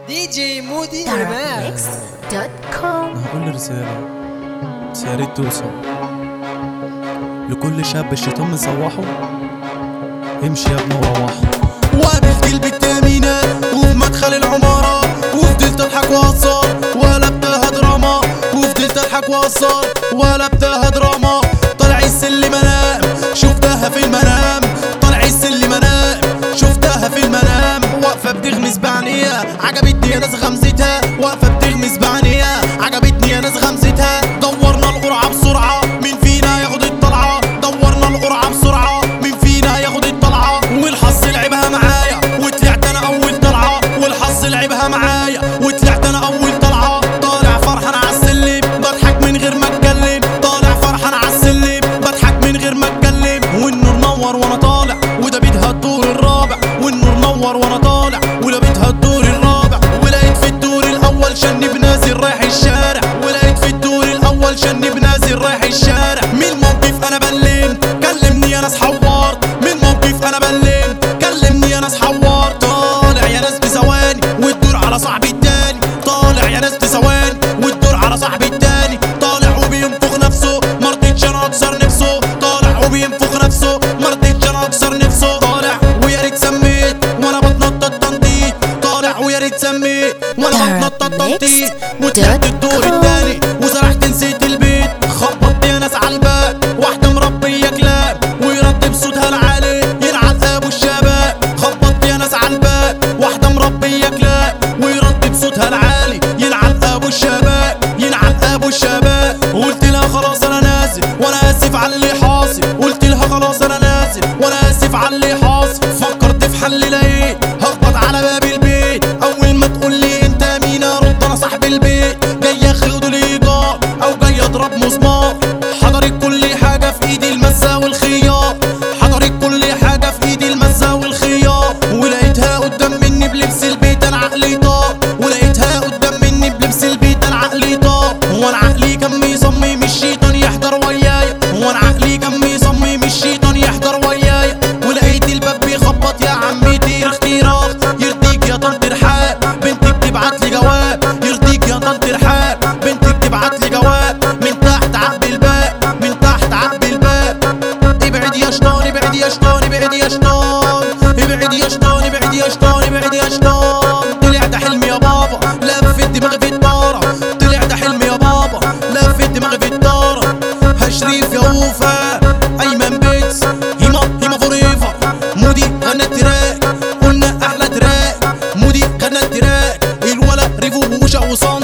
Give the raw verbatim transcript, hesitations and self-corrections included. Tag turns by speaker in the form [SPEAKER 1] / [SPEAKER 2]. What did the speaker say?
[SPEAKER 1] دي جي مودي
[SPEAKER 2] تارابليكس دوت كوم.
[SPEAKER 3] هقول رسالة بس يا ريت توصل لكل شاب الشيطان مصوحه. امشي يا ابني وروحه.
[SPEAKER 4] واقف قلب التامينات وفي مدخل العمارة، وفضلت اضحك واصل ولا بدها دراما، وفضلت اضحك واصل ولا بدها دراما. طلع السلم انام شفتها في المنام، طلع السلم انام شفتها في المنام. واقفة بتغمز بعينيها عجبتني يا ناس غمزتها، واقفة بتغمز بعينيها عجبتني يا ناس غمزتها. دورنا القرعة بسرعة مين فينا ياخد الطلعة، دورنا القرعة بسرعة مين فينا ياخد الطلعة. والحظ لعبها معايا وطلعت انا اول طلعة، والحظ لعبها معايا وطلعت انا اول طلعة. طالع فرحان عالسلم بضحك من غير ما اتكلم، طالع فرحان عالسلم بضحك من غير ما اتكلم. والنور نور وانا طالع وده بيتها الدور الرابع، والنور نور وانا طالع وده بيتها الدور الرابع. ولقيت في الدور الاول شنب نازل رايح الشارع، ولقيت في الدور الاول شنب نازل رايح الشارع. من موقف انا بلمت كلمني يا ناس حورت، من موقف انا بلمت كلمني يا ناس حورت. طالع يا ناس بثواني والدور على صاحبي التاني، طالع يا ناس بثواني والدور على صاحبي التاني. طالع وبينفخ نفسه مرضيتش انا اكسر نفسه، طالع وبينفخ نفسه مرضيتش انا اكسر نفسه. طالع ويا ريت سميت وانا بتنطط تنطيط، طالع ويا ريت سميت وانا بتنطط تنطيط. وطلعت الدور التاني وسرحت نسيت البيت، خبطت يا ناس عالباب واحدة مربية كلاب ويرد بصوتها العالي يلعن ابو الشباب. خبطت يا ناس عالباب واحدة مربية كلاب ويرد بصوتها العالي يلعن ابو الشباب، يلعن ابو الشباب. قلت لها خلاص انا نازل وانا اسف على اللي حاصل، قلت لها خلاص انا نازل وانا اسف على اللي حاصل. فكرت في حل لقيت هخبط على باب البيت، اول ما تقول لي انت مين ارد انا صاحب البيت. جاي اخد الايجار او جاي اضرب مسمار، حضرت كل حاجه في ايدي المزه والخيار، حضرت كل حاجه في ايدي المزه والخيار. ولقيتها قدام مني بلبس البيت انا عقلي طار، ولقيتها قدام مني بلبس البيت انا عقلي طار. وانا عقلي كان مصمم الشيطان يحضر ويايا، وانا عقلي كان مصمم الشيطان يحضر ويايا. ولقيت الباب بيخبط يا عمتي اختيار، يرضيك يا طنط رحاب بنتك تبعت لي جواب، يرضيك يا طنط رحاب بنتك تبعت لي جواب. من تحت عبي الباب من تحت عبي الباب. ابعد يا شيطان ابعد يا شيطان ابعد يا شيطان ابعد يا شيطان ابعد يا شيطان ابعد يا شيطان. طلع ده حلمي يا بابا لف دماغي في الطاره، طلع ده حلمي يا بابا لف دماغي في الطاره. هشريف يا وفا ايمن بيتس هيما هيما فوريفر. مودي غنى التراك قلنا احلى تراك، مودي غنى التراك. الولا ريفو وشا وصان